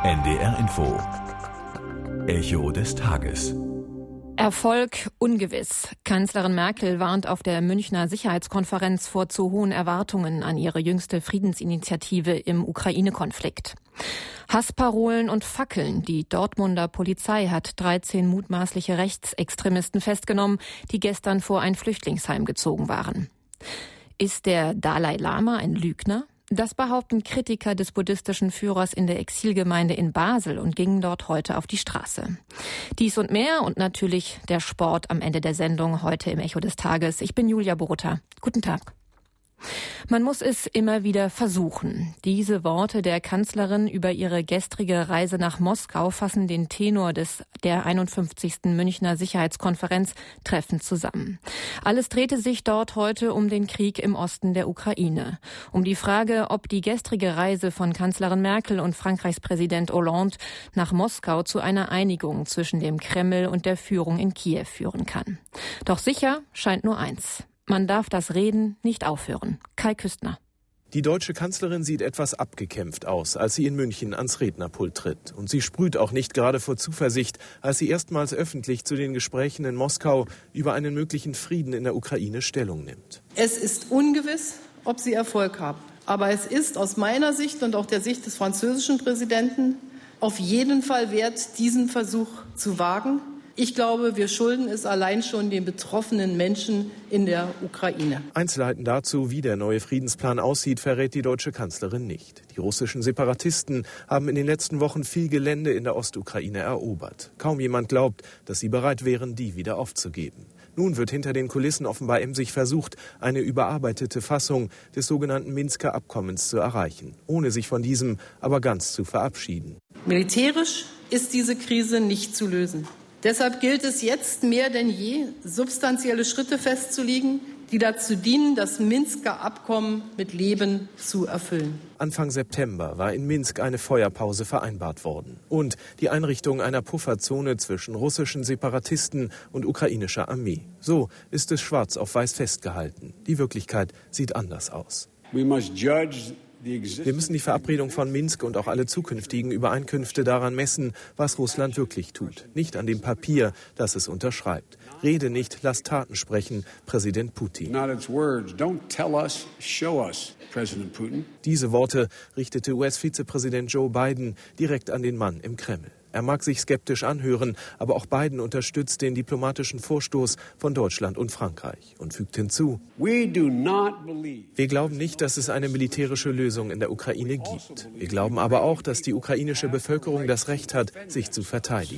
NDR Info. Echo des Tages. Erfolg ungewiss. Kanzlerin Merkel warnt auf der Münchner Sicherheitskonferenz vor zu hohen Erwartungen an ihre jüngste Friedensinitiative im Ukraine-Konflikt. Hassparolen und Fackeln. Die Dortmunder Polizei hat 13 mutmaßliche Rechtsextremisten festgenommen, die gestern vor ein Flüchtlingsheim gezogen waren. Ist der Dalai Lama ein Lügner? Das behaupten Kritiker des buddhistischen Führers in der Exilgemeinde in Basel und gingen dort heute auf die Straße. Dies und mehr und natürlich der Sport am Ende der Sendung heute im Echo des Tages. Ich bin Julia Borutta. Guten Tag. Man muss es immer wieder versuchen. Diese Worte der Kanzlerin über ihre gestrige Reise nach Moskau fassen den Tenor der 51. Münchner Sicherheitskonferenz treffend zusammen. Alles drehte sich dort heute um den Krieg im Osten der Ukraine. Um die Frage, ob die gestrige Reise von Kanzlerin Merkel und Frankreichs Präsident Hollande nach Moskau zu einer Einigung zwischen dem Kreml und der Führung in Kiew führen kann. Doch sicher scheint nur eins: Man darf das Reden nicht aufhören. Kai Küstner. Die deutsche Kanzlerin sieht etwas abgekämpft aus, als sie in München ans Rednerpult tritt. Und sie sprüht auch nicht gerade vor Zuversicht, als sie erstmals öffentlich zu den Gesprächen in Moskau über einen möglichen Frieden in der Ukraine Stellung nimmt. Es ist ungewiss, ob sie Erfolg haben. Aber es ist aus meiner Sicht und auch der Sicht des französischen Präsidenten auf jeden Fall wert, diesen Versuch zu wagen. Ich glaube, wir schulden es allein schon den betroffenen Menschen in der Ukraine. Einzelheiten dazu, wie der neue Friedensplan aussieht, verrät die deutsche Kanzlerin nicht. Die russischen Separatisten haben in den letzten Wochen viel Gelände in der Ostukraine erobert. Kaum jemand glaubt, dass sie bereit wären, die wieder aufzugeben. Nun wird hinter den Kulissen offenbar emsig versucht, eine überarbeitete Fassung des sogenannten Minsker Abkommens zu erreichen, ohne sich von diesem aber ganz zu verabschieden. Militärisch ist diese Krise nicht zu lösen. Deshalb gilt es jetzt mehr denn je, substanzielle Schritte festzulegen, die dazu dienen, das Minsker Abkommen mit Leben zu erfüllen. Anfang September war in Minsk eine Feuerpause vereinbart worden und die Einrichtung einer Pufferzone zwischen russischen Separatisten und ukrainischer Armee. So ist es schwarz auf weiß festgehalten. Die Wirklichkeit sieht anders aus. Wir müssen die Verabredung von Minsk und auch alle zukünftigen Übereinkünfte daran messen, was Russland wirklich tut. Nicht an dem Papier, das es unterschreibt. Rede nicht, lass Taten sprechen, Präsident Putin. Diese Worte richtete US-Vizepräsident Joe Biden direkt an den Mann im Kreml. Er mag sich skeptisch anhören, aber auch Biden unterstützt den diplomatischen Vorstoß von Deutschland und Frankreich und fügt hinzu: Wir glauben nicht, dass es eine militärische Lösung in der Ukraine gibt. Wir glauben aber auch, dass die ukrainische Bevölkerung das Recht hat, sich zu verteidigen.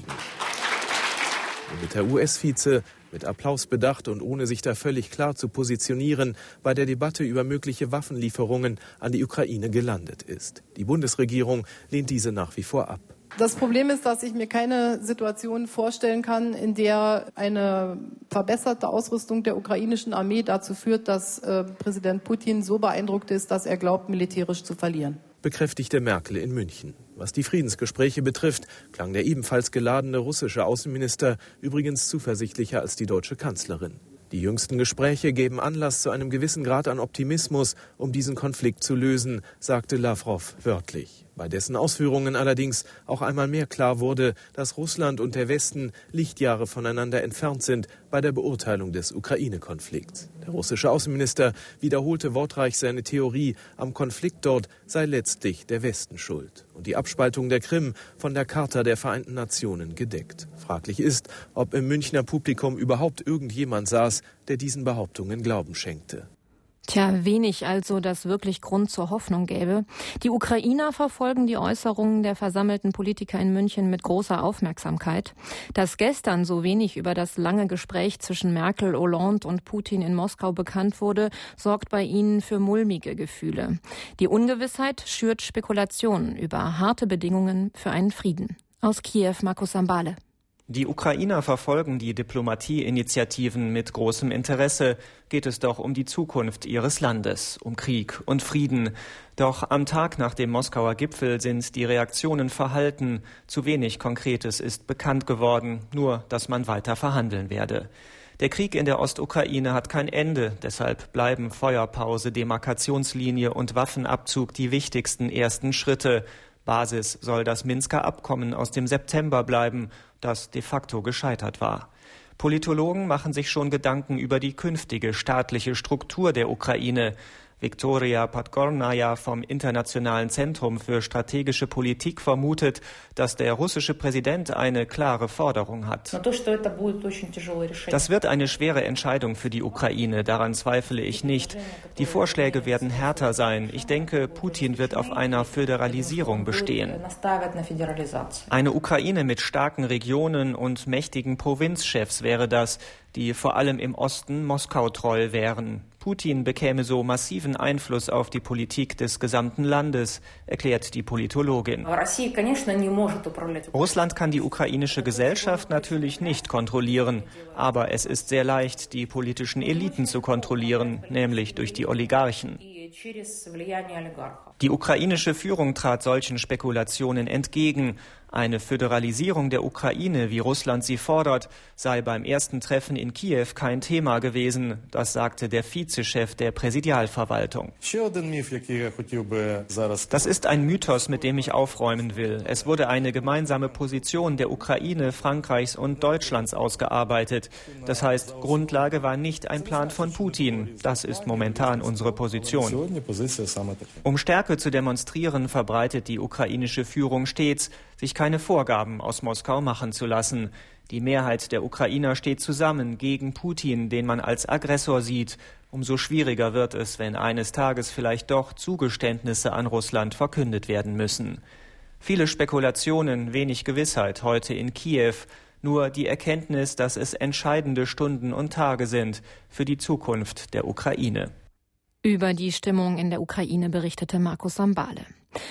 Womit der US-Vize mit Applaus bedacht und ohne sich da völlig klar zu positionieren, bei der Debatte über mögliche Waffenlieferungen an die Ukraine gelandet ist. Die Bundesregierung lehnt diese nach wie vor ab. Das Problem ist, dass ich mir keine Situation vorstellen kann, in der eine verbesserte Ausrüstung der ukrainischen Armee dazu führt, dass Präsident Putin so beeindruckt ist, dass er glaubt, militärisch zu verlieren. Bekräftigte Merkel in München. Was die Friedensgespräche betrifft, klang der ebenfalls geladene russische Außenminister übrigens zuversichtlicher als die deutsche Kanzlerin. Die jüngsten Gespräche geben Anlass zu einem gewissen Grad an Optimismus, um diesen Konflikt zu lösen, sagte Lavrov wörtlich. Bei dessen Ausführungen allerdings auch einmal mehr klar wurde, dass Russland und der Westen Lichtjahre voneinander entfernt sind bei der Beurteilung des Ukraine-Konflikts. Der russische Außenminister wiederholte wortreich seine Theorie, am Konflikt dort sei letztlich der Westen schuld und die Abspaltung der Krim von der Charta der Vereinten Nationen gedeckt. Fraglich ist, ob im Münchner Publikum überhaupt irgendjemand saß, der diesen Behauptungen Glauben schenkte. Tja, wenig also, das wirklich Grund zur Hoffnung gäbe. Die Ukrainer verfolgen die Äußerungen der versammelten Politiker in München mit großer Aufmerksamkeit. Dass gestern so wenig über das lange Gespräch zwischen Merkel, Hollande und Putin in Moskau bekannt wurde, sorgt bei ihnen für mulmige Gefühle. Die Ungewissheit schürt Spekulationen über harte Bedingungen für einen Frieden. Aus Kiew, Markus Sambale. Die Ukrainer verfolgen die Diplomatieinitiativen mit großem Interesse. Geht es doch um die Zukunft ihres Landes, um Krieg und Frieden. Doch am Tag nach dem Moskauer Gipfel sind die Reaktionen verhalten. Zu wenig Konkretes ist bekannt geworden, nur dass man weiter verhandeln werde. Der Krieg in der Ostukraine hat kein Ende, deshalb bleiben Feuerpause, Demarkationslinie und Waffenabzug die wichtigsten ersten Schritte. Basis soll das Minsker Abkommen aus dem September bleiben, das de facto gescheitert war. Politologen machen sich schon Gedanken über die künftige staatliche Struktur der Ukraine. Viktoria Podgornaja vom Internationalen Zentrum für strategische Politik vermutet, dass der russische Präsident eine klare Forderung hat. Das wird eine schwere Entscheidung für die Ukraine, daran zweifle ich nicht. Die Vorschläge werden härter sein. Ich denke, Putin wird auf einer Föderalisierung bestehen. Eine Ukraine mit starken Regionen und mächtigen Provinzchefs wäre das, die vor allem im Osten Moskau treu wären. Putin bekäme so massiven Einfluss auf die Politik des gesamten Landes, erklärt die Politologin. Russland kann die ukrainische Gesellschaft natürlich nicht kontrollieren, aber es ist sehr leicht, die politischen Eliten zu kontrollieren, nämlich durch die Oligarchen. Die ukrainische Führung trat solchen Spekulationen entgegen. Eine Föderalisierung der Ukraine, wie Russland sie fordert, sei beim ersten Treffen in Kiew kein Thema gewesen. Das sagte der Vizechef der Präsidialverwaltung. Das ist ein Mythos, mit dem ich aufräumen will. Es wurde eine gemeinsame Position der Ukraine, Frankreichs und Deutschlands ausgearbeitet. Das heißt, Grundlage war nicht ein Plan von Putin. Das ist momentan unsere Position. Um Stärke zu demonstrieren, verbreitet die ukrainische Führung stets, sich keine Vorgaben aus Moskau machen zu lassen. Die Mehrheit der Ukrainer steht zusammen gegen Putin, den man als Aggressor sieht. Umso schwieriger wird es, wenn eines Tages vielleicht doch Zugeständnisse an Russland verkündet werden müssen. Viele Spekulationen, wenig Gewissheit heute in Kiew. Nur die Erkenntnis, dass es entscheidende Stunden und Tage sind für die Zukunft der Ukraine. Über die Stimmung in der Ukraine berichtete Markus Sambale.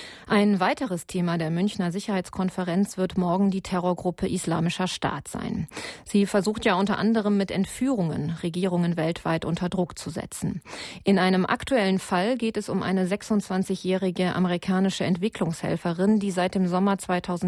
Ein weiteres Thema der Münchner Sicherheitskonferenz wird morgen die Terrorgruppe Islamischer Staat sein. Sie versucht ja unter anderem mit Entführungen Regierungen weltweit unter Druck zu setzen. In einem aktuellen Fall geht es um eine 26-jährige amerikanische Entwicklungshelferin, die seit dem Sommer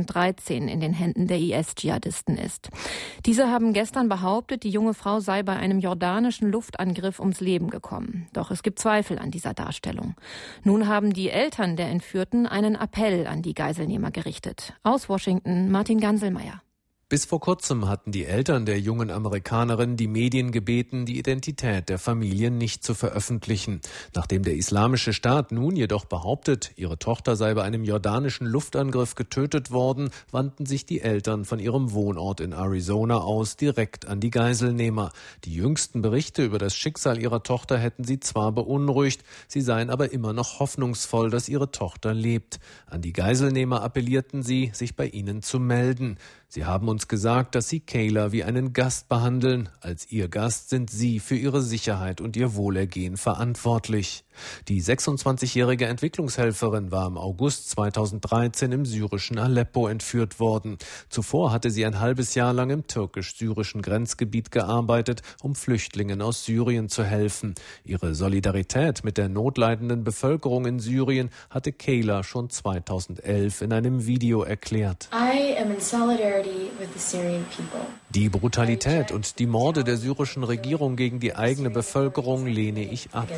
2013 in den Händen der IS-Dschihadisten ist. Diese haben gestern behauptet, die junge Frau sei bei einem jordanischen Luftangriff ums Leben gekommen. Doch es gibt Zweifel an dieser Darstellung. Nun haben die Eltern der Entführten einen Appell an die Geiselnehmer gerichtet. Aus Washington, Martin Ganselmeier. Bis vor kurzem hatten die Eltern der jungen Amerikanerin die Medien gebeten, die Identität der Familie nicht zu veröffentlichen. Nachdem der Islamische Staat nun jedoch behauptet, ihre Tochter sei bei einem jordanischen Luftangriff getötet worden, wandten sich die Eltern von ihrem Wohnort in Arizona aus direkt an die Geiselnehmer. Die jüngsten Berichte über das Schicksal ihrer Tochter hätten sie zwar beunruhigt, sie seien aber immer noch hoffnungsvoll, dass ihre Tochter lebt. An die Geiselnehmer appellierten sie, sich bei ihnen zu melden. Sie haben uns gesagt, dass Sie Kayla wie einen Gast behandeln. Als Ihr Gast sind Sie für Ihre Sicherheit und Ihr Wohlergehen verantwortlich. Die 26-jährige Entwicklungshelferin war im August 2013 im syrischen Aleppo entführt worden. Zuvor hatte sie ein halbes Jahr lang im türkisch-syrischen Grenzgebiet gearbeitet, um Flüchtlingen aus Syrien zu helfen. Ihre Solidarität mit der notleidenden Bevölkerung in Syrien hatte Kayla schon 2011 in einem Video erklärt. I am in solidarity with the Syrian people. Die Brutalität und die Morde der syrischen Regierung gegen die eigene Bevölkerung lehne ich ab.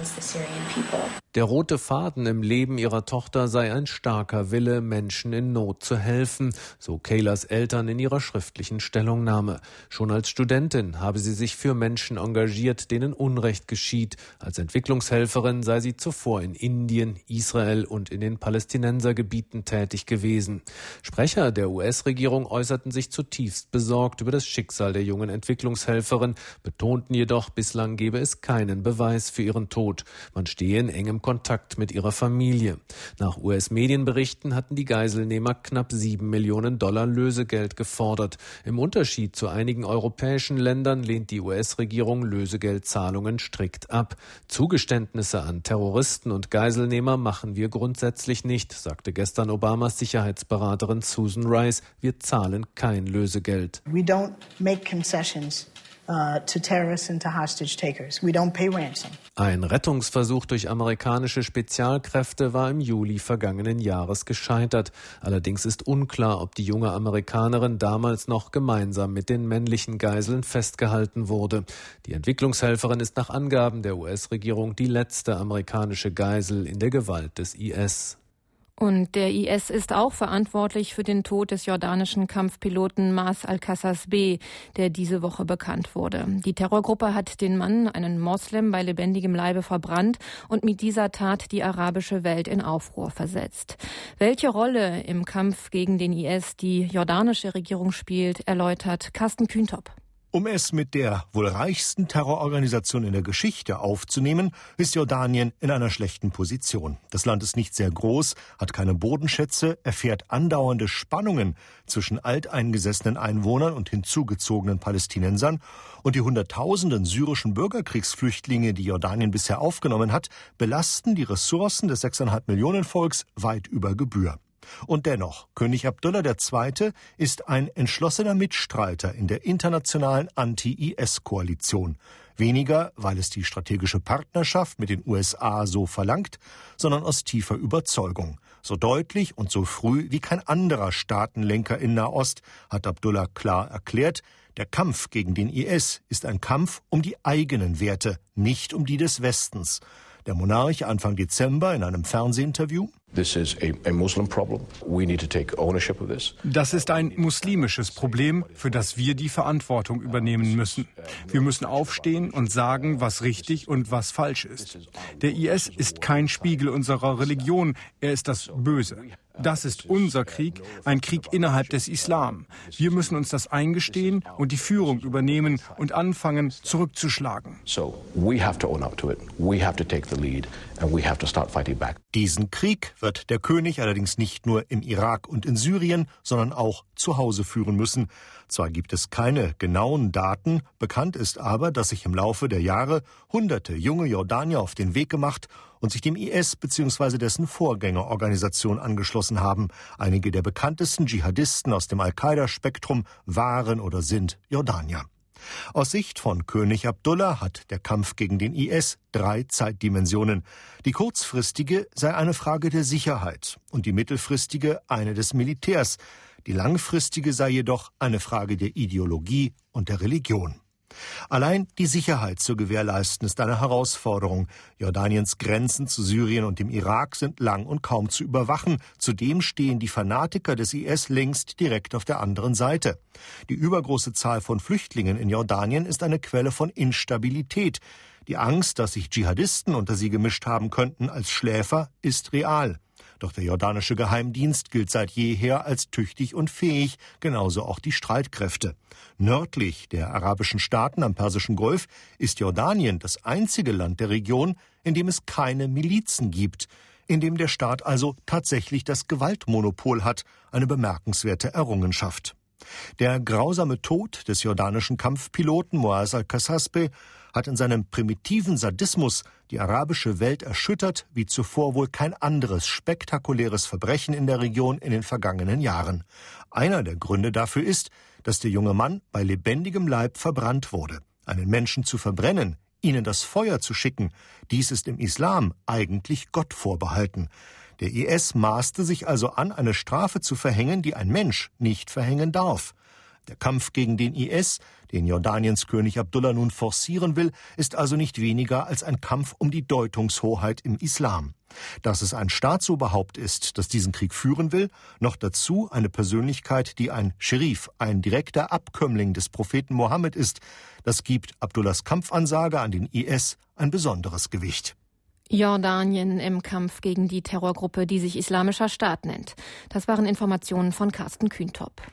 Der rote Faden im Leben ihrer Tochter sei ein starker Wille, Menschen in Not zu helfen, so Kaylas Eltern in ihrer schriftlichen Stellungnahme. Schon als Studentin habe sie sich für Menschen engagiert, denen Unrecht geschieht. Als Entwicklungshelferin sei sie zuvor in Indien, Israel und in den Palästinensergebieten tätig gewesen. Sprecher der US-Regierung äußerten sich zutiefst besorgt über das Schicksal der jungen Entwicklungshelferin, betonten jedoch, bislang gebe es keinen Beweis für ihren Tod. Man stehe in engem Kontakt mit ihrer Familie. Nach US-Medienberichten hatten die Geiselnehmer knapp $7 Millionen Lösegeld gefordert. Im Unterschied zu einigen europäischen Ländern lehnt die US-Regierung Lösegeldzahlungen strikt ab. Zugeständnisse an Terroristen und Geiselnehmer machen wir grundsätzlich nicht, sagte gestern Obamas Sicherheitsberaterin Susan Rice. Wir zahlen kein Lösegeld. We don't make concessions to terrorists and to hostage takers. We don't pay ransom. Ein Rettungsversuch durch amerikanische Spezialkräfte war im Juli vergangenen Jahres gescheitert. Allerdings ist unklar, ob die junge Amerikanerin damals noch gemeinsam mit den männlichen Geiseln festgehalten wurde. Die Entwicklungshelferin ist nach Angaben der US-Regierung die letzte amerikanische Geisel in der Gewalt des IS. Und der IS ist auch verantwortlich für den Tod des jordanischen Kampfpiloten Maas al-Qassas B., der diese Woche bekannt wurde. Die Terrorgruppe hat den Mann, einen Moslem, bei lebendigem Leibe verbrannt und mit dieser Tat die arabische Welt in Aufruhr versetzt. Welche Rolle im Kampf gegen den IS die jordanische Regierung spielt, erläutert Carsten Kühntop. Um es mit der wohl reichsten Terrororganisation in der Geschichte aufzunehmen, ist Jordanien in einer schlechten Position. Das Land ist nicht sehr groß, hat keine Bodenschätze, erfährt andauernde Spannungen zwischen alteingesessenen Einwohnern und hinzugezogenen Palästinensern. Und die Hunderttausenden syrischen Bürgerkriegsflüchtlinge, die Jordanien bisher aufgenommen hat, belasten die Ressourcen des 6,5 Millionen Volks weit über Gebühr. Und dennoch, König Abdullah II. Ist ein entschlossener Mitstreiter in der internationalen Anti-IS-Koalition. Weniger, weil es die strategische Partnerschaft mit den USA so verlangt, sondern aus tiefer Überzeugung. So deutlich und so früh wie kein anderer Staatenlenker in Nahost hat Abdullah klar erklärt, der Kampf gegen den IS ist ein Kampf um die eigenen Werte, nicht um die des Westens. Der Monarch Anfang Dezember in einem Fernsehinterview: Das ist ein muslimisches Problem, für das wir die Verantwortung übernehmen müssen. Wir müssen aufstehen und sagen, was richtig und was falsch ist. Der IS ist kein Spiegel unserer Religion, er ist das Böse. Das ist unser Krieg, ein Krieg innerhalb des Islam. Wir müssen uns das eingestehen und die Führung übernehmen und anfangen, zurückzuschlagen. Diesen Krieg wird der König allerdings nicht nur im Irak und in Syrien, sondern auch zu Hause führen müssen. Zwar gibt es keine genauen Daten, bekannt ist aber, dass sich im Laufe der Jahre hunderte junge Jordanier auf den Weg gemacht und sich dem IS bzw. dessen Vorgängerorganisation angeschlossen haben. Einige der bekanntesten Dschihadisten aus dem Al-Qaida-Spektrum waren oder sind Jordanier. Aus Sicht von König Abdullah hat der Kampf gegen den IS 3 Zeitdimensionen. Die kurzfristige sei eine Frage der Sicherheit und die mittelfristige eine des Militärs. Die langfristige sei jedoch eine Frage der Ideologie und der Religion. Allein die Sicherheit zu gewährleisten ist eine Herausforderung. Jordaniens Grenzen zu Syrien und dem Irak sind lang und kaum zu überwachen. Zudem stehen die Fanatiker des IS längst direkt auf der anderen Seite. Die übergroße Zahl von Flüchtlingen in Jordanien ist eine Quelle von Instabilität. Die Angst, dass sich Dschihadisten unter sie gemischt haben könnten als Schläfer, ist real. Doch der jordanische Geheimdienst gilt seit jeher als tüchtig und fähig, genauso auch die Streitkräfte. Nördlich der arabischen Staaten am Persischen Golf ist Jordanien das einzige Land der Region, in dem es keine Milizen gibt, in dem der Staat also tatsächlich das Gewaltmonopol hat, eine bemerkenswerte Errungenschaft. Der grausame Tod des jordanischen Kampfpiloten Maas al-Qassas B. hat in seinem primitiven Sadismus die arabische Welt erschüttert, wie zuvor wohl kein anderes spektakuläres Verbrechen in der Region in den vergangenen Jahren. Einer der Gründe dafür ist, dass der junge Mann bei lebendigem Leib verbrannt wurde. Einen Menschen zu verbrennen, ihnen das Feuer zu schicken, dies ist im Islam eigentlich Gott vorbehalten. Der IS maßte sich also an, eine Strafe zu verhängen, die ein Mensch nicht verhängen darf. Der Kampf gegen den IS, den Jordaniens König Abdullah nun forcieren will, ist also nicht weniger als ein Kampf um die Deutungshoheit im Islam. Dass es ein Staatsoberhaupt ist, das diesen Krieg führen will, noch dazu eine Persönlichkeit, die ein Scherif, ein direkter Abkömmling des Propheten Mohammed ist, das gibt Abdullahs Kampfansage an den IS ein besonderes Gewicht. Jordanien im Kampf gegen die Terrorgruppe, die sich Islamischer Staat nennt. Das waren Informationen von Carsten Kühntop.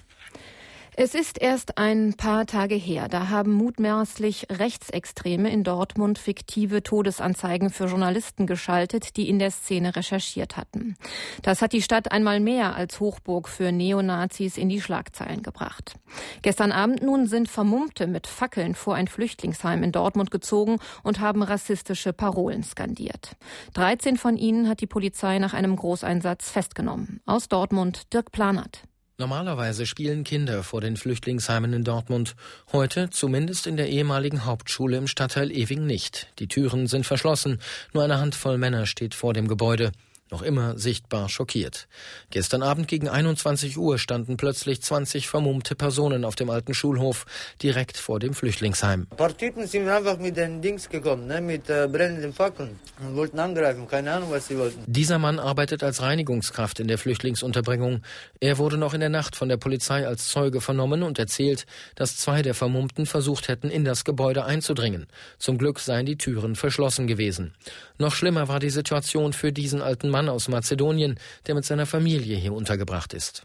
Es ist erst ein paar Tage her, da haben mutmaßlich Rechtsextreme in Dortmund fiktive Todesanzeigen für Journalisten geschaltet, die in der Szene recherchiert hatten. Das hat die Stadt einmal mehr als Hochburg für Neonazis in die Schlagzeilen gebracht. Gestern Abend nun sind Vermummte mit Fackeln vor ein Flüchtlingsheim in Dortmund gezogen und haben rassistische Parolen skandiert. 13 von ihnen hat die Polizei nach einem Großeinsatz festgenommen. Aus Dortmund Dirk Planert. Normalerweise spielen Kinder vor den Flüchtlingsheimen in Dortmund. Heute, zumindest in der ehemaligen Hauptschule im Stadtteil Ewing nicht. Die Türen sind verschlossen. Nur eine Handvoll Männer steht vor dem Gebäude. noch immer sichtbar schockiert. Gestern Abend gegen 21 Uhr standen plötzlich 20 vermummte Personen auf dem alten Schulhof, direkt vor dem Flüchtlingsheim. Ein paar Typen sind einfach mit den Dings gekommen, mit brennenden Fackeln und wollten angreifen, keine Ahnung, was sie wollten. Dieser Mann arbeitet als Reinigungskraft in der Flüchtlingsunterbringung. Er wurde noch in der Nacht von der Polizei als Zeuge vernommen und erzählt, dass 2 der Vermummten versucht hätten, in das Gebäude einzudringen. Zum Glück seien die Türen verschlossen gewesen. Noch schlimmer war die Situation für diesen alten Mann aus Mazedonien, der mit seiner Familie hier untergebracht ist.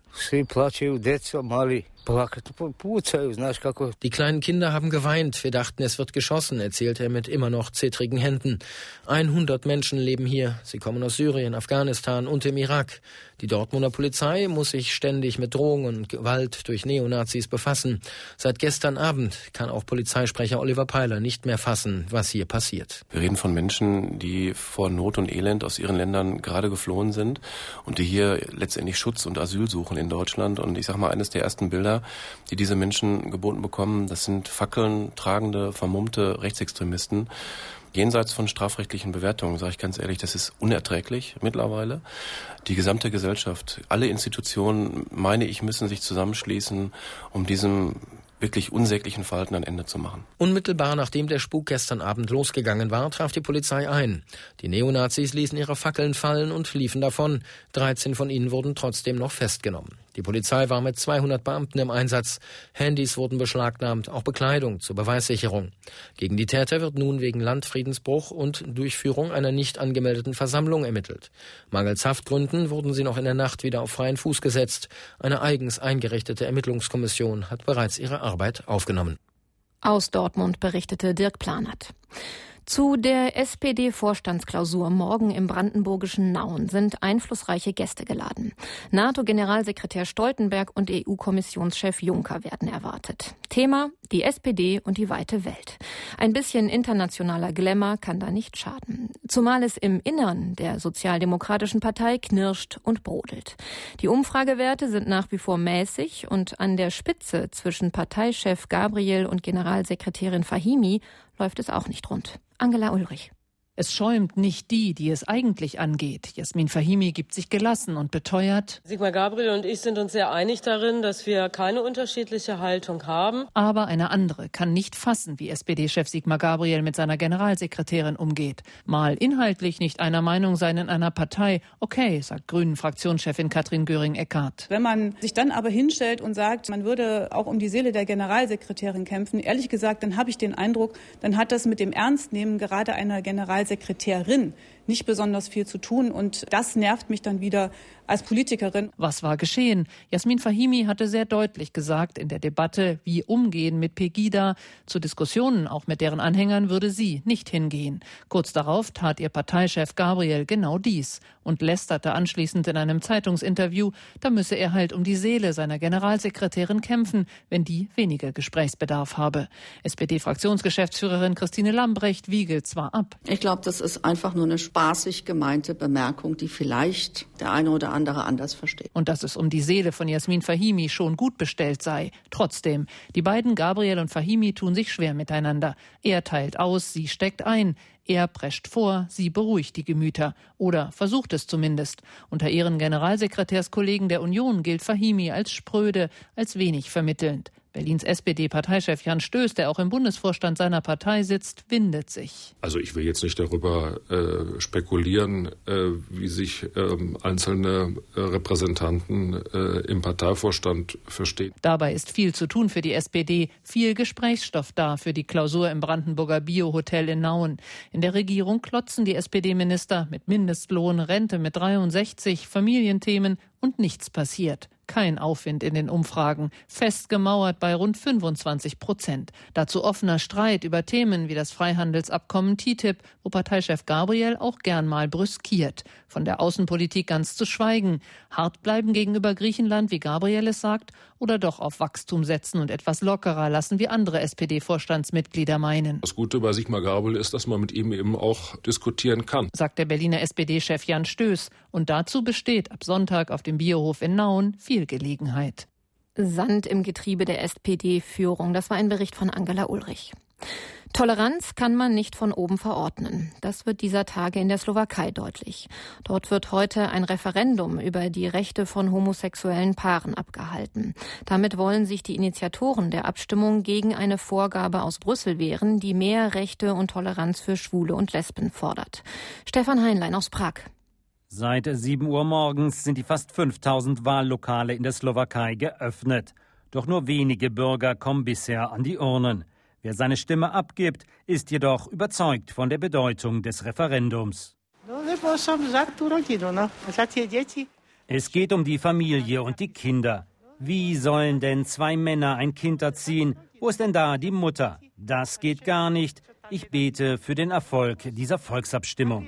Die kleinen Kinder haben geweint. Wir dachten, es wird geschossen, erzählt er mit immer noch zittrigen Händen. 100 Menschen leben hier. Sie kommen aus Syrien, Afghanistan und dem Irak. Die Dortmunder Polizei muss sich ständig mit Drohungen und Gewalt durch Neonazis befassen. Seit gestern Abend kann auch Polizeisprecher Oliver Peiler nicht mehr fassen, was hier passiert. Wir reden von Menschen, die vor Not und Elend aus ihren Ländern gerade geflohen sind und die hier letztendlich Schutz und Asyl suchen in Deutschland. Und ich sage mal, eines der ersten Bilder, die diese Menschen geboten bekommen, das sind Fackeln tragende, vermummte Rechtsextremisten. Jenseits von strafrechtlichen Bewertungen, sage ich ganz ehrlich, das ist unerträglich mittlerweile. Die gesamte Gesellschaft, alle Institutionen, meine ich, müssen sich zusammenschließen, um diesem wirklich unsäglichen Verhalten ein Ende zu machen. Unmittelbar nachdem der Spuk gestern Abend losgegangen war, traf die Polizei ein. Die Neonazis ließen ihre Fackeln fallen und liefen davon. 13 von ihnen wurden trotzdem noch festgenommen. Die Polizei war mit 200 Beamten im Einsatz. Handys wurden beschlagnahmt, auch Bekleidung zur Beweissicherung. Gegen die Täter wird nun wegen Landfriedensbruch und Durchführung einer nicht angemeldeten Versammlung ermittelt. Mangels Haftgründen wurden sie noch in der Nacht wieder auf freien Fuß gesetzt. Eine eigens eingerichtete Ermittlungskommission hat bereits ihre Arbeit aufgenommen. Aus Dortmund berichtete Dirk Planert. Zu der SPD-Vorstandsklausur morgen im brandenburgischen Nauen sind einflussreiche Gäste geladen. NATO-Generalsekretär Stoltenberg und EU-Kommissionschef Juncker werden erwartet. Thema: die SPD und die weite Welt. Ein bisschen internationaler Glamour kann da nicht schaden. Zumal es im Innern der Sozialdemokratischen Partei knirscht und brodelt. Die Umfragewerte sind nach wie vor mäßig und an der Spitze zwischen Parteichef Gabriel und Generalsekretärin Fahimi läuft es auch nicht rund. Angela Ulrich. Es schäumt nicht die, die es eigentlich angeht. Jasmin Fahimi gibt sich gelassen und beteuert: Sigmar Gabriel und ich sind uns sehr einig darin, dass wir keine unterschiedliche Haltung haben. Aber eine andere kann nicht fassen, wie SPD-Chef Sigmar Gabriel mit seiner Generalsekretärin umgeht. Mal inhaltlich nicht einer Meinung sein in einer Partei. Okay, sagt Grünen-Fraktionschefin Katrin Göring-Eckardt. Wenn man sich dann aber hinstellt und sagt, man würde auch um die Seele der Generalsekretärin kämpfen, ehrlich gesagt, dann habe ich den Eindruck, dann hat das mit dem Ernstnehmen gerade einer Generalsekretärin nicht besonders viel zu tun, und das nervt mich dann wieder als Politikerin. Was war geschehen? Jasmin Fahimi hatte sehr deutlich gesagt in der Debatte, wie umgehen mit Pegida. Zu Diskussionen auch mit deren Anhängern würde sie nicht hingehen. Kurz darauf tat ihr Parteichef Gabriel genau dies und lästerte anschließend in einem Zeitungsinterview, da müsse er halt um die Seele seiner Generalsekretärin kämpfen, wenn die weniger Gesprächsbedarf habe. SPD-Fraktionsgeschäftsführerin Christine Lambrecht wiegelt zwar ab. Ich glaube, das ist einfach nur eine spaßig gemeinte Bemerkung, die vielleicht der eine oder andere anders versteht. Und dass es um die Seele von Jasmin Fahimi schon gut bestellt sei. Trotzdem, die beiden, Gabriel und Fahimi, tun sich schwer miteinander. Er teilt aus, sie steckt ein. Er prescht vor, sie beruhigt die Gemüter. Oder versucht es zumindest. Unter ihren Generalsekretärskollegen der Union gilt Fahimi als spröde, als wenig vermittelnd. Berlins SPD-Parteichef Jan Stöß, der auch im Bundesvorstand seiner Partei sitzt, windet sich. Also ich will jetzt nicht darüber spekulieren, wie sich einzelne Repräsentanten im Parteivorstand verstehen. Dabei ist viel zu tun für die SPD, viel Gesprächsstoff da für die Klausur im Brandenburger Bio-Hotel in Nauen. In der Regierung klotzen die SPD-Minister mit Mindestlohn, Rente mit 63, Familienthemen und nichts passiert. Kein Aufwind in den Umfragen, festgemauert bei rund 25%. Dazu offener Streit über Themen wie das Freihandelsabkommen TTIP, wo Parteichef Gabriel auch gern mal brüskiert. Von der Außenpolitik ganz zu schweigen. Hart bleiben gegenüber Griechenland, wie Gabriel es sagt, oder doch auf Wachstum setzen und etwas lockerer lassen, wie andere SPD-Vorstandsmitglieder meinen. Das Gute bei Sigmar Gabriel ist, dass man mit ihm eben auch diskutieren kann, sagt der Berliner SPD-Chef Jan Stöß. Und dazu besteht ab Sonntag auf dem Biohof in Nauen viel Gelegenheit. Sand im Getriebe der SPD-Führung. Das war ein Bericht von Angela Ulrich. Toleranz kann man nicht von oben verordnen. Das wird dieser Tage in der Slowakei deutlich. Dort wird heute ein Referendum über die Rechte von homosexuellen Paaren abgehalten. Damit wollen sich die Initiatoren der Abstimmung gegen eine Vorgabe aus Brüssel wehren, die mehr Rechte und Toleranz für Schwule und Lesben fordert. Stefan Heinlein aus Prag. Seit 7 Uhr morgens sind die fast 5000 Wahllokale in der Slowakei geöffnet. Doch nur wenige Bürger kommen bisher an die Urnen. Wer seine Stimme abgibt, ist jedoch überzeugt von der Bedeutung des Referendums. Es geht um die Familie und die Kinder. Wie sollen denn 2 Männer ein Kind erziehen? Wo ist denn da die Mutter? Das geht gar nicht. Ich bete für den Erfolg dieser Volksabstimmung.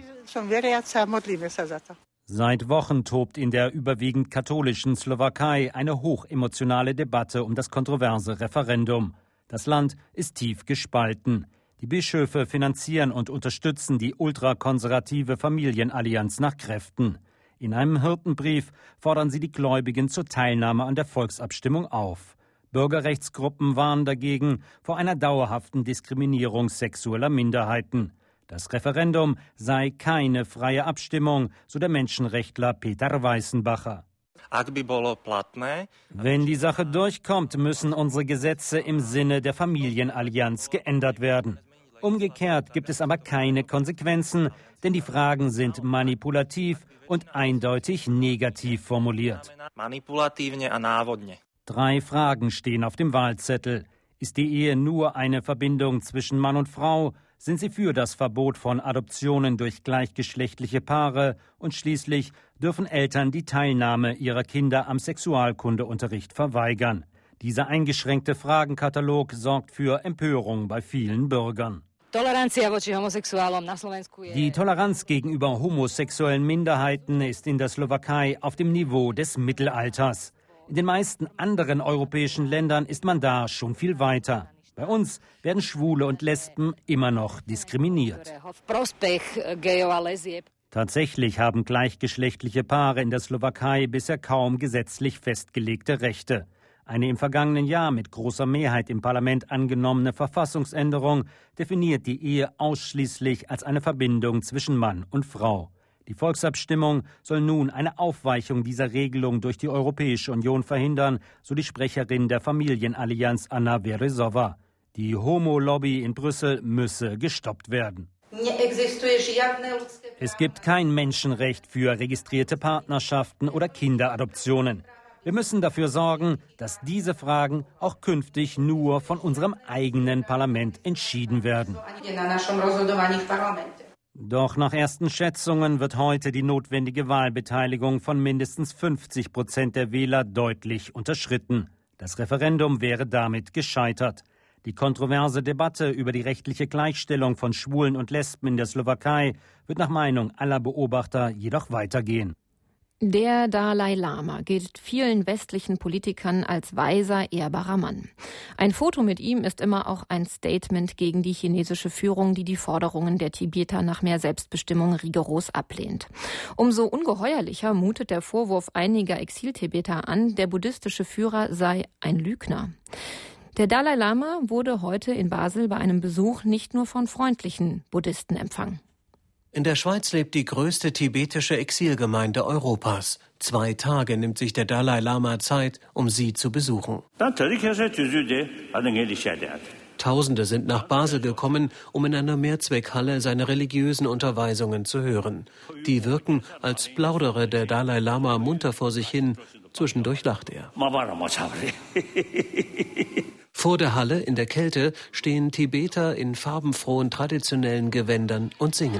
Seit Wochen tobt in der überwiegend katholischen Slowakei eine hochemotionale Debatte um das kontroverse Referendum. Das Land ist tief gespalten. Die Bischöfe finanzieren und unterstützen die ultrakonservative Familienallianz nach Kräften. In einem Hirtenbrief fordern sie die Gläubigen zur Teilnahme an der Volksabstimmung auf. Bürgerrechtsgruppen warnen dagegen vor einer dauerhaften Diskriminierung sexueller Minderheiten. Das Referendum sei keine freie Abstimmung, so der Menschenrechtler Peter Weißenbacher. Wenn die Sache durchkommt, müssen unsere Gesetze im Sinne der Familienallianz geändert werden. Umgekehrt gibt es aber keine Konsequenzen, denn die Fragen sind manipulativ und eindeutig negativ formuliert. 3 Fragen stehen auf dem Wahlzettel. Ist die Ehe nur eine Verbindung zwischen Mann und Frau? Sind sie für das Verbot von Adoptionen durch gleichgeschlechtliche Paare? Und schließlich dürfen Eltern die Teilnahme ihrer Kinder am Sexualkundeunterricht verweigern. Dieser eingeschränkte Fragenkatalog sorgt für Empörung bei vielen Bürgern. Die Toleranz gegenüber homosexuellen Minderheiten ist in der Slowakei auf dem Niveau des Mittelalters. In den meisten anderen europäischen Ländern ist man da schon viel weiter. Bei uns werden Schwule und Lesben immer noch diskriminiert. Tatsächlich haben gleichgeschlechtliche Paare in der Slowakei bisher kaum gesetzlich festgelegte Rechte. Eine im vergangenen Jahr mit großer Mehrheit im Parlament angenommene Verfassungsänderung definiert die Ehe ausschließlich als eine Verbindung zwischen Mann und Frau. Die Volksabstimmung soll nun eine Aufweichung dieser Regelung durch die Europäische Union verhindern, so die Sprecherin der Familienallianz Anna Veresova. Die Homo-Lobby in Brüssel müsse gestoppt werden. Es gibt kein Menschenrecht für registrierte Partnerschaften oder Kinderadoptionen. Wir müssen dafür sorgen, dass diese Fragen auch künftig nur von unserem eigenen Parlament entschieden werden. Doch nach ersten Schätzungen wird heute die notwendige Wahlbeteiligung von mindestens 50% der Wähler deutlich unterschritten. Das Referendum wäre damit gescheitert. Die kontroverse Debatte über die rechtliche Gleichstellung von Schwulen und Lesben in der Slowakei wird nach Meinung aller Beobachter jedoch weitergehen. Der Dalai Lama gilt vielen westlichen Politikern als weiser, ehrbarer Mann. Ein Foto mit ihm ist immer auch ein Statement gegen die chinesische Führung, die die Forderungen der Tibeter nach mehr Selbstbestimmung rigoros ablehnt. Umso ungeheuerlicher mutet der Vorwurf einiger Exil-Tibeter an, der buddhistische Führer sei ein Lügner. Der Dalai Lama wurde heute in Basel bei einem Besuch nicht nur von freundlichen Buddhisten empfangen. In der Schweiz lebt die größte tibetische Exilgemeinde Europas. 2 Tage nimmt sich der Dalai Lama Zeit, um sie zu besuchen. Tausende sind nach Basel gekommen, um in einer Mehrzweckhalle seine religiösen Unterweisungen zu hören. Die wirken, als plaudere der Dalai Lama munter vor sich hin. Zwischendurch lacht er. Vor der Halle in der Kälte stehen Tibeter in farbenfrohen traditionellen Gewändern und singen.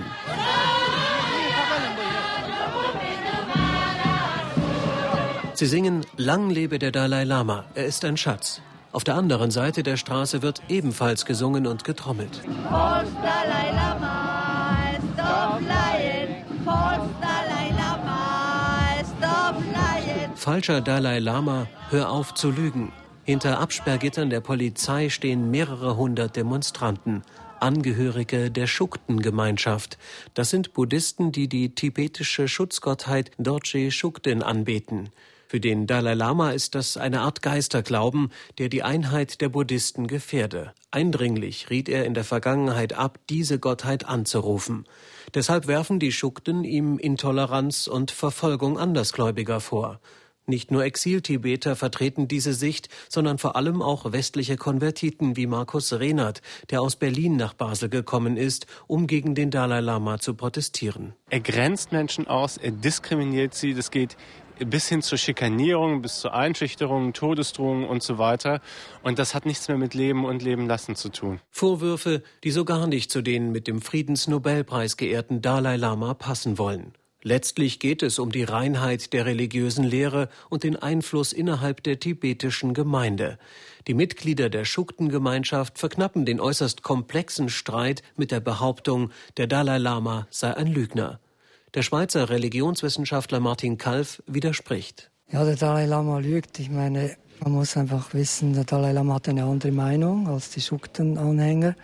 Sie singen "Lang lebe der Dalai Lama, er ist ein Schatz". Auf der anderen Seite der Straße wird ebenfalls gesungen und getrommelt. Dalai Lama, stop lying. Dalai Lama, stop lying. Falscher Dalai Lama, hör auf zu lügen. Hinter Absperrgittern der Polizei stehen mehrere hundert Demonstranten, Angehörige der Shukden-Gemeinschaft. Das sind Buddhisten, die die tibetische Schutzgottheit Dorje Shugden anbeten. Für den Dalai Lama ist das eine Art Geisterglauben, der die Einheit der Buddhisten gefährde. Eindringlich riet er in der Vergangenheit ab, diese Gottheit anzurufen. Deshalb werfen die Schukten ihm Intoleranz und Verfolgung Andersgläubiger vor. Nicht nur Exil-Tibeter vertreten diese Sicht, sondern vor allem auch westliche Konvertiten wie Markus Rehnert, der aus Berlin nach Basel gekommen ist, um gegen den Dalai Lama zu protestieren. Er grenzt Menschen aus, er diskriminiert sie, das geht bis hin zur Schikanierung, bis zur Einschüchterung, Todesdrohung und so weiter. Und das hat nichts mehr mit Leben und Leben lassen zu tun. Vorwürfe, die so gar nicht zu den mit dem Friedensnobelpreis geehrten Dalai Lama passen wollen. Letztlich geht es um die Reinheit der religiösen Lehre und den Einfluss innerhalb der tibetischen Gemeinde. Die Mitglieder der Schukten-Gemeinschaft verknappen den äußerst komplexen Streit mit der Behauptung, der Dalai Lama sei ein Lügner. Der Schweizer Religionswissenschaftler Martin Kalf widerspricht. Ja, der Dalai Lama lügt. Ich meine, man muss einfach wissen, der Dalai Lama hat eine andere Meinung als die Schukten-Anhänger.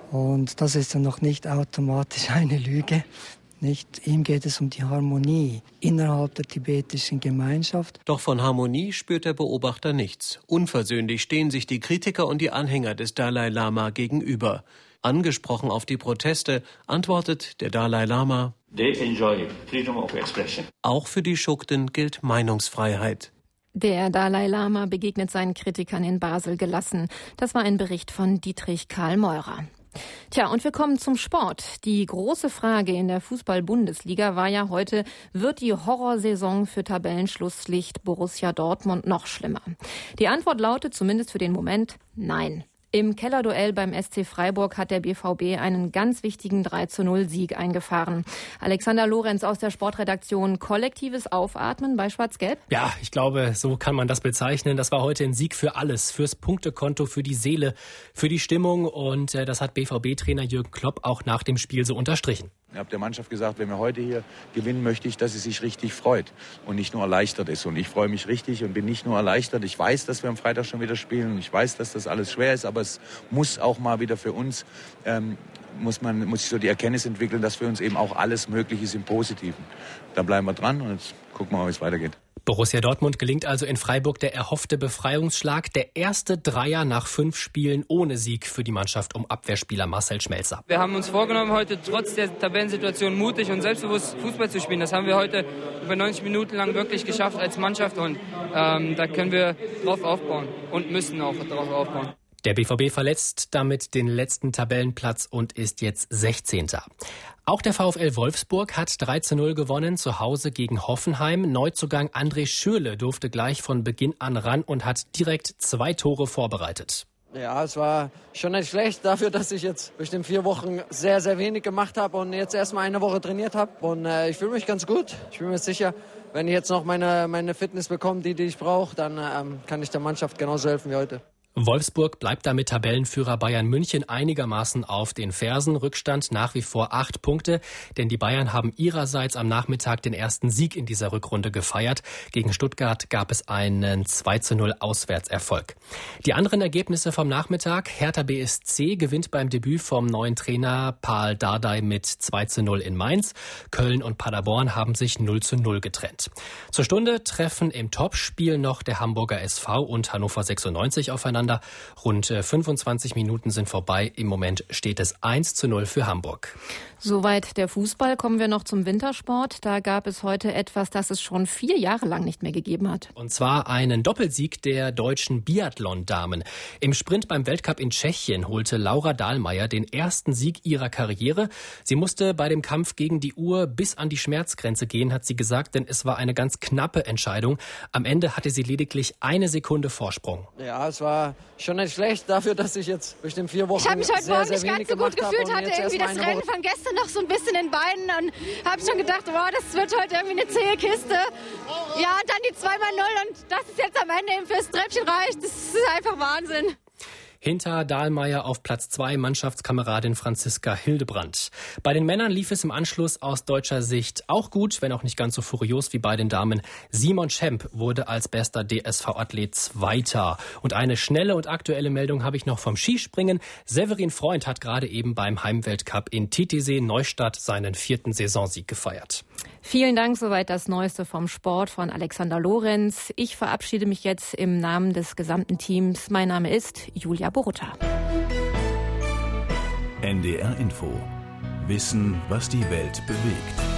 Und das ist dann noch nicht automatisch eine Lüge. Nicht, ihm geht es um die Harmonie innerhalb der tibetischen Gemeinschaft. Doch von Harmonie spürt der Beobachter nichts. Unversöhnlich stehen sich die Kritiker und die Anhänger des Dalai Lama gegenüber. Angesprochen auf die Proteste antwortet der Dalai Lama: They enjoy freedom of expression. Auch für die Schukten gilt Meinungsfreiheit. Der Dalai Lama begegnet seinen Kritikern in Basel gelassen. Das war ein Bericht von Dietrich Karl Meurer. Tja, und wir kommen zum Sport. Die große Frage in der Fußball-Bundesliga war ja heute, wird die Horrorsaison für Tabellenschlusslicht Borussia Dortmund noch schlimmer? Die Antwort lautet zumindest für den Moment nein. Im Kellerduell beim SC Freiburg hat der BVB einen ganz wichtigen 3:0-Sieg eingefahren. Alexander Lorenz aus der Sportredaktion, kollektives Aufatmen bei Schwarz-Gelb? Ja, ich glaube, so kann man das bezeichnen. Das war heute ein Sieg für alles, fürs Punktekonto, für die Seele, für die Stimmung. Und das hat BVB-Trainer Jürgen Klopp auch nach dem Spiel so unterstrichen. Ich habe der Mannschaft gesagt, wenn wir heute hier gewinnen, möchte ich, dass sie sich richtig freut und nicht nur erleichtert ist. Und ich freue mich richtig und bin nicht nur erleichtert. Ich weiß, dass wir am Freitag schon wieder spielen und ich weiß, dass das alles schwer ist, aber es muss auch mal wieder für uns, muss sich so die Erkenntnis entwickeln, dass für uns eben auch alles möglich ist im Positiven. Da bleiben wir dran und jetzt gucken wir mal, wie es weitergeht. Borussia Dortmund gelingt also in Freiburg der erhoffte Befreiungsschlag, der erste Dreier nach 5 Spielen ohne Sieg für die Mannschaft um Abwehrspieler Marcel Schmelzer. Wir haben uns vorgenommen, heute trotz der Tabellensituation mutig und selbstbewusst Fußball zu spielen. Das haben wir heute über 90 Minuten lang wirklich geschafft als Mannschaft und da können wir drauf aufbauen und müssen auch drauf aufbauen. Der BVB verletzt damit den letzten Tabellenplatz und ist jetzt 16. Auch der VfL Wolfsburg hat 3:0 gewonnen, zu Hause gegen Hoffenheim. Neuzugang André Schürrle durfte gleich von Beginn an ran und hat direkt 2 Tore vorbereitet. Ja, es war schon nicht schlecht dafür, dass ich jetzt bestimmt 4 Wochen sehr, sehr wenig gemacht habe und jetzt erst mal eine Woche trainiert habe. Und ich fühle mich ganz gut. Ich bin mir sicher, wenn ich jetzt noch meine Fitness bekomme, die ich brauche, dann kann ich der Mannschaft genauso helfen wie heute. Wolfsburg bleibt damit Tabellenführer Bayern München einigermaßen auf den Fersen. Rückstand nach wie vor 8 Punkte, denn die Bayern haben ihrerseits am Nachmittag den ersten Sieg in dieser Rückrunde gefeiert. Gegen Stuttgart gab es einen 2:0 Auswärtserfolg. Die anderen Ergebnisse vom Nachmittag: Hertha BSC gewinnt beim Debüt vom neuen Trainer Paul Dardai mit 2:0 in Mainz. Köln und Paderborn haben sich 0:0 getrennt. Zur Stunde treffen im Topspiel noch der Hamburger SV und Hannover 96 aufeinander. Rund 25 Minuten sind vorbei. Im Moment steht es 1:0 für Hamburg. Soweit der Fußball. Kommen wir noch zum Wintersport. Da gab es heute etwas, das es schon 4 Jahre lang nicht mehr gegeben hat. Und zwar einen Doppelsieg der deutschen Biathlon-Damen. Im Sprint beim Weltcup in Tschechien holte Laura Dahlmeier den ersten Sieg ihrer Karriere. Sie musste bei dem Kampf gegen die Uhr bis an die Schmerzgrenze gehen, hat sie gesagt, denn es war eine ganz knappe Entscheidung. Am Ende hatte sie lediglich 1 Sekunde Vorsprung. Ja, es war schon nicht schlecht dafür, dass ich jetzt bestimmt 4 Wochen ich habe mich heute Morgen nicht ganz so gut gefühlt, hatte irgendwie das Rennen Rennen von gestern noch so ein bisschen in Beinen und habe schon gedacht, wow, das wird heute irgendwie eine zähe Kiste. Ja, und dann die 2x0 und das ist jetzt am Ende eben fürs Treppchen reicht. Das ist einfach Wahnsinn. Hinter Dahlmeier auf Platz 2 Mannschaftskameradin Franziska Hildebrandt. Bei den Männern lief es im Anschluss aus deutscher Sicht auch gut, wenn auch nicht ganz so furios wie bei den Damen. Simon Schemp wurde als bester DSV-Athlet Zweiter. Und eine schnelle und aktuelle Meldung habe ich noch vom Skispringen. Severin Freund hat gerade eben beim Heimweltcup in Titisee Neustadt seinen 4. Saisonsieg gefeiert. Vielen Dank, soweit das Neueste vom Sport von Alexander Lorenz. Ich verabschiede mich jetzt im Namen des gesamten Teams. Mein Name ist Julia Borutta. NDR Info. Wissen, was die Welt bewegt.